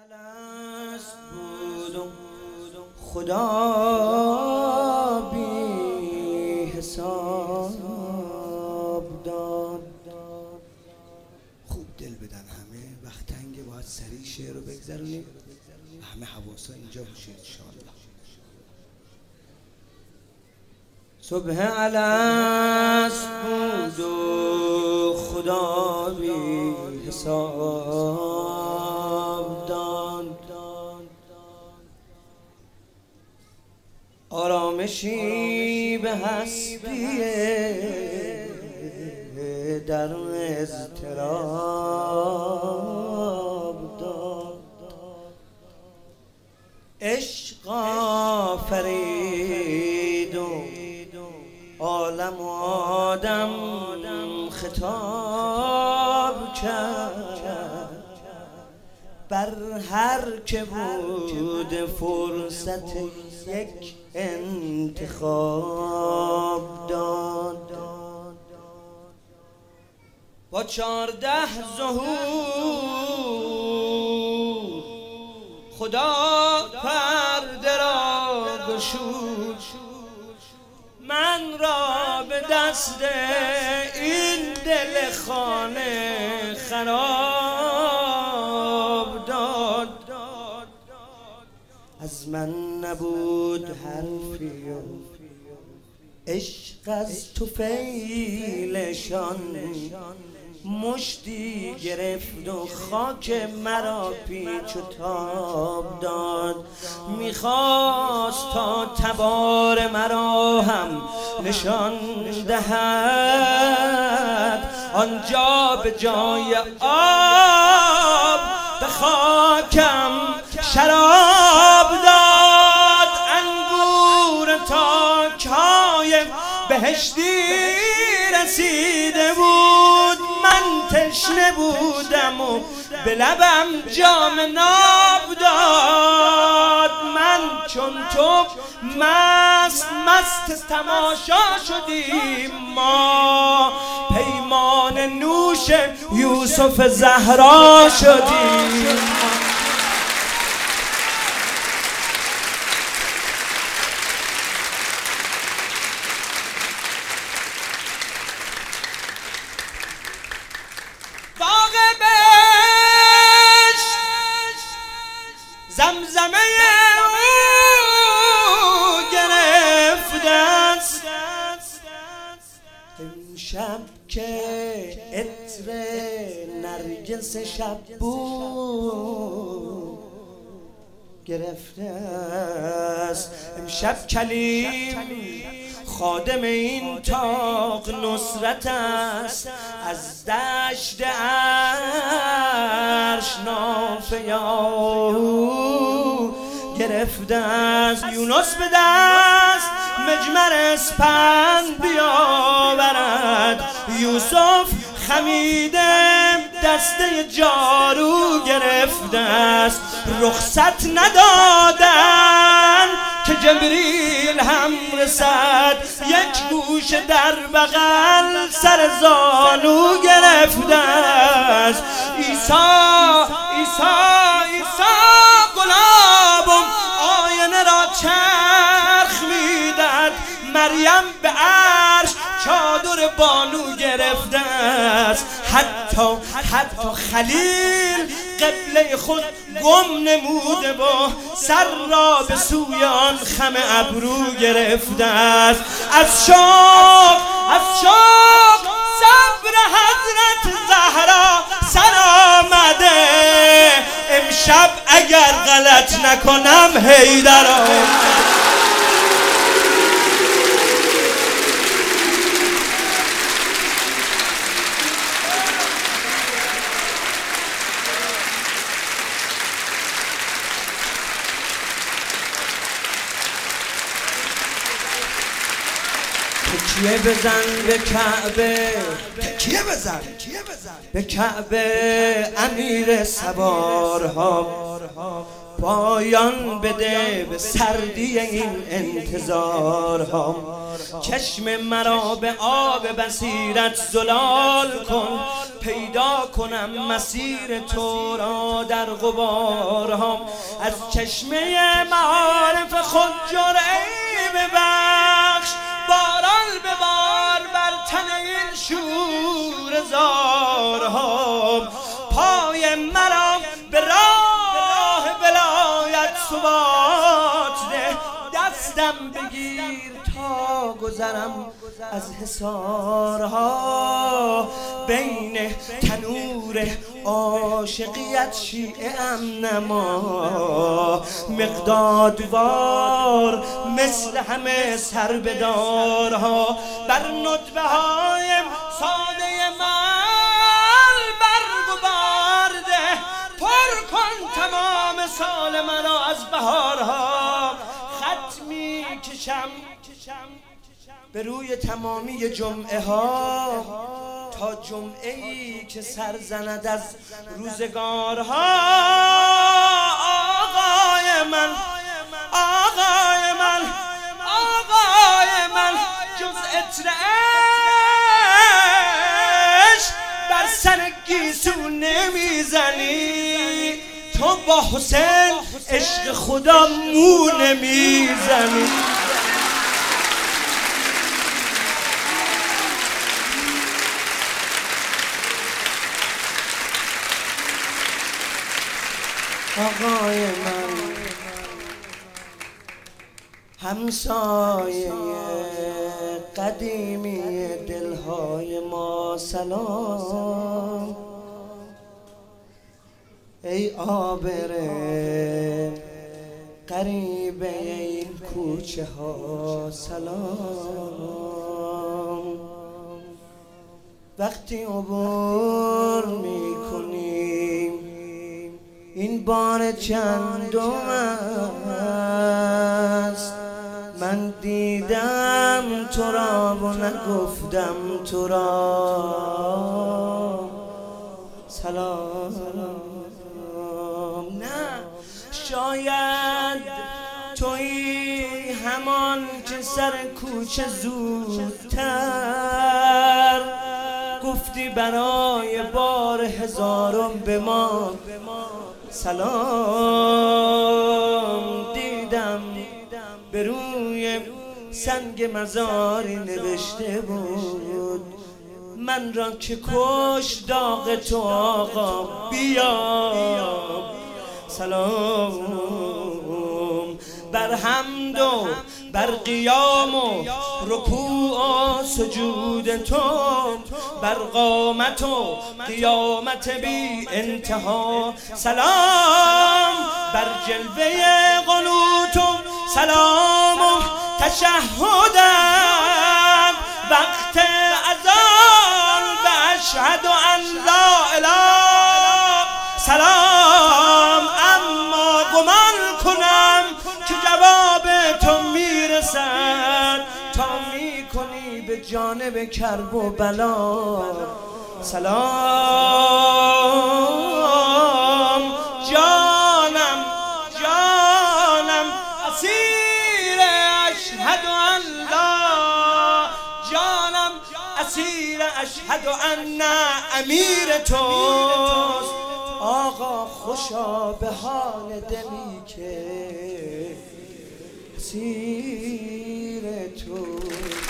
الست بود خدا بی حساب داد. خوب دل بدن همه، وقت تنگه باید سریع شعر رو بگذرونیم و همه حواسا اینجا باشه انشاءالله. صبح الست بود و خدا بی حساب داد. آرامشی به هستی در اضطراب داد. عشق آفرید و عالم و آدم خطاب کرد. بر هر که بود فرصت یک انتخاب داد. با 14 ظهور خدا پرده را گشود. من را به دست این دل خانه خراب داد. از من نبود حرفی و عشق از طفیلشان مشتی گرفت و خاک مرا پیچ و تاب داد. میخواست تا تبار مرا هم نشان دهد، آنجا به جای آب به خاکم شراب داد. انگور تاک‌های بهشتی رسیده بود، من تشنه بودم و به لبم جام ناب داد. من چون تو مست تماشا شدیم، ما پیمان نوش یوسف زهرا شدیم. زمزمه او گرفت دست. امشب که عطر نرگس شب بود گرفته است. امشب کلیم خادم این تاق نصرت است. از دشت عرش نافه گرفته است. یونس به دست مجمر اسپند بیاورد، یوسف خمیده دسته جارو گرفته است. رخصت ندادن که جبریل هم رسد، یک گوش در بغل سر زانو گرفته است. عیسی گلابم آینه را چرخ میدهد، مریم به عرش چادر بانو گرفته است. حتی خلیل قبله خود گم نموده و سر را به سوی آن خم ابرو گرفته است. از شوق صبر حضرت زهرا سر آمده. امشب اگر غلط نکنم حیدر تکیه بزن به کعبه، تکیه بزن به کعبه امیر سوارها. پایان بده به سردی این انتظارها. چشم مرا به آب بصیرت زلال کن، پیدا کنم مسیر تو را در غبارها. از چشمه معارف خود جرعه‌ای ببخش، باران به بار بر تن این شوره زارها. پای مرا به راه ولایت ثبات ده، دستم بگیر تا گذرم از حصارها. بین تنور عاشقیت شیعه ام نما، مقدادوار مثل همه سربدارها. بر ندبه های ساده من برگ و بارده، پر کن تمام سال مرا از بهارها. خط می کشم به روی تمامی جمعه ها، تا جمعه ای که سر زند از روزگارها. آقای من، آقای من، آقای من، جز عطر عشق بر سر گیسو نمیزنی. تو با حسین عشق خدا مو نمیزنی. آقای من، همسایه قدیمی دلهای ما سلام. ای عابر غریب این کوچه ها سلام. وقتی عبور میکنیم این بار چندم است، من دیدم تو را و نگفتم تو را سلام. نه، شاید تویی همان که سر کوچه زودتر گفتی برای بار هزارم به ما سلام. دیدم به روی سنگ مزاری نوشته بود، من را که کش داغ تو آقا بیا سلام. بر حمد و بر قیام و رکوع و سجود تو، بر قامت و قیامت بی انتها سلام. بر جلوه قنوت و سلام و تشهدم، وقت اذان به اشهد ان لا اله سلام. اما گمان کنم که جواب تو میرسد تا میکنی به جانب کرب و بلا سلام. جانم جانم اسیر اشهد ان لا، جانم اسیر اشهد ان امیر توست. آقا خوشا به حال دلی که اسیر تو.